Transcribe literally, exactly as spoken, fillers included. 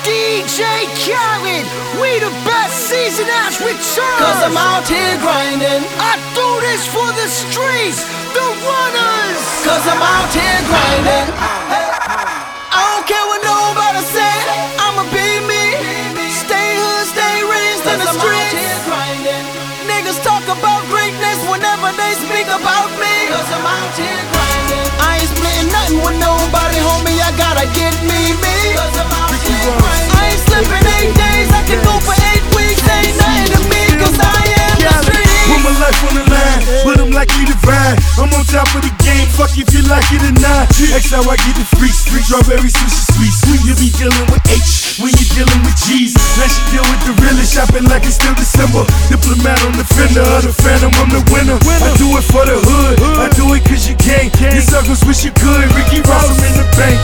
D J Khaled, we the best season has returned. Cause I'm out here grinding. I do this for the streets, the runners. Cause I'm out here grinding. I don't care what nobody say, I'ma be me. Stay hood, stay raised in the streets. Niggas talk about greatness whenever they speak about me. Cause I'm out here grinding. I ain't splitting nothing with nobody, homie, I gotta get me, me. Cause I'm out here grinding. I ain't slipping eight days, I can go for eight weeks. Ain't nothing to me, cause I am the street. Put my life on the line, but I'm likely to ride. I'm on top of the game, fuck if you like it or not. That's how I get the free street, strawberry sushi sweets. When you be dealing with H, when you dealing with G's. Now she deal with the realest, shopping like it's still December. Diplomat on the fender of the phantom, I'm the winner. I do it for the hood, I do it cause you can't. You suckers wish you could, Ricky Ross, I'm in the bank.